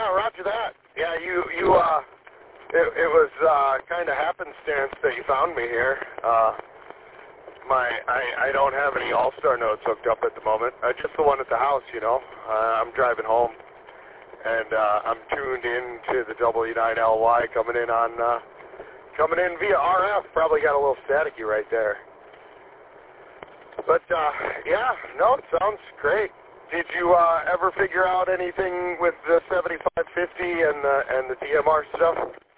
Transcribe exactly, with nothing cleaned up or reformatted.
roger that. Yeah, you, you, uh, it, it was, uh, kind of happenstance that you found me here. Uh, my, I, I don't have any All-Star notes hooked up at the moment. Uh, just the one at the house, you know. Uh, I'm driving home, and, uh, I'm tuned in to the W nine L Y coming in on, uh, coming in via R F. Probably got a little staticky right there. But, uh, yeah, no, it sounds great. Did you uh, ever figure out anything with the seventy-five fifty and the, and the D M R stuff?